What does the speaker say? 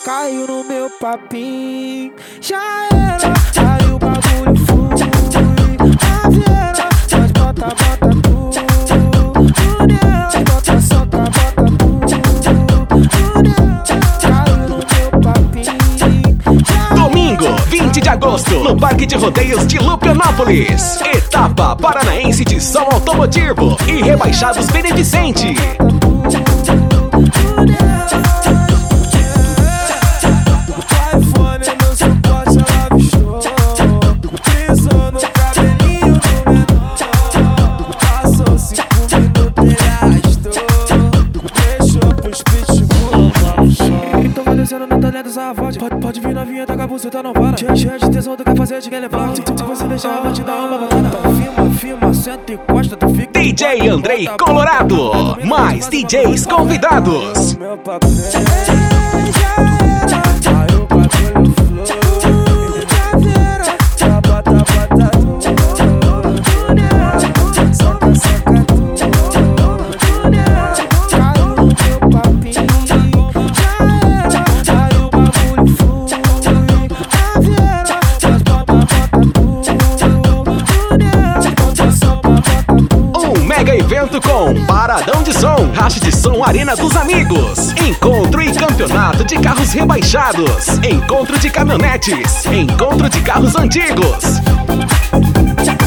Caiu no meu papinho, já era, aí o bagulho flui. A vieira, nós bota tudo nela, bota soca, bota tudo nela. Caiu no meu papinho. Domingo, 20 de agosto, no Parque de Rodeios de Lupianópolis. Etapa Paranaense de Som Automotivo e Rebaixados Beneficente. Não tá lendo essa voz. Pode vir novinha, tá com a buceta, não para. Cheia de tesão, tu quer fazer, te quer levar. Se você deixar, eu vou te dar uma balada. Então filma, senta e encosta, tu fica. DJ Andrei Colorado, mais DJs convidados. Meu papo já era, aí o bagulho flui. Já vira, já bota tudo nela. Soca tudo nela. Caiu no meu papinho. Mega evento com Paradão de Som, Racha de Som Arena dos Amigos, encontro e campeonato de carros rebaixados, encontro de caminhonetes, encontro de carros antigos.